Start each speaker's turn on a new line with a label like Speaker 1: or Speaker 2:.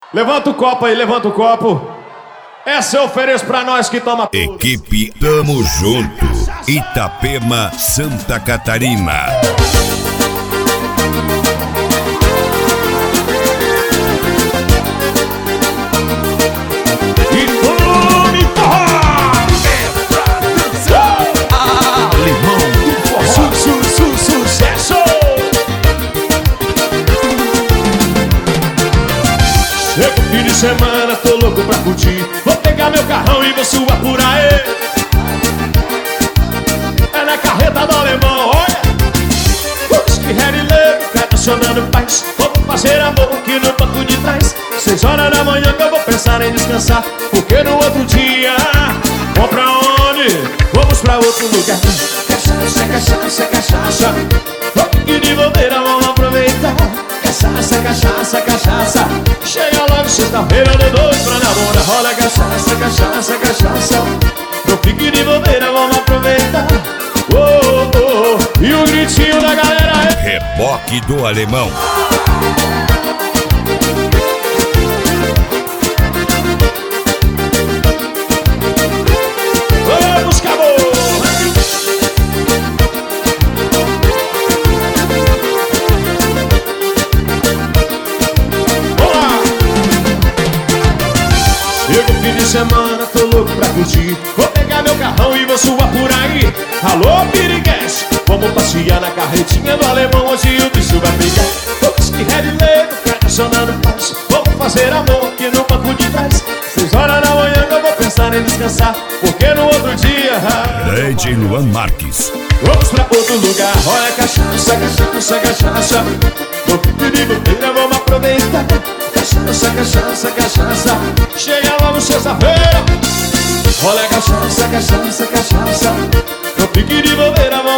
Speaker 1: Levanta o copo aí, levanta o copo. Essa eu ofereço pra nós que toma tudo.
Speaker 2: Equipe Tamo Junto, Itapema, Santa Catarina.
Speaker 1: E come forró! Alemão do forró. Sucesso! Chega o fim de semana, tô louco pra curtir. Vou pegar meu carrão e vou suar por aí. É na carreta do alemão, olha. Que Harry Leve, cadacionando paz. Vamos fazer amor aqui no banco de trás. 6 horas da manhã que eu vou pensar em descansar, porque no outro dia vamos pra onde? Vamos pra outro lugar. Cachaça, cachaça, cachaça. Vamos de bobeira, vamos aproveitar. Cachaça, cachaça, cachaça. Chega logo sexta-feira, de dois pra namorar. Rola cachaça, cachaça, cachaça. Não fique de bobeira, vamos aproveitar. Oh, oh, oh. E o gritinho da galera é
Speaker 2: Reboque do Alemão.
Speaker 1: vamos, acabou! Chega o fim de semana, tô louco pra curtir. Vou pegar meu carrão e vou suar por aí. Alô, piriguete, vamos passear na carretinha do alemão. Hoje o bicho vai pegar. Todos que Red Lego, cadacionando paz. Vamos fazer amor aqui no banco de trás. 6 horas da manhã eu vou pensar em descansar, porque no outro dia
Speaker 2: Lady Luan Marques.
Speaker 1: vamos pra outro lugar. Olha cachaça, cachaça, cachaça. Vou pedir bobeira, vamos aproveitar. Cachaça, cachaça, cachaça. Chega logo sexta-feira. Olha cachaça, cachaça, cachaça. Não fique de bobeira, vamos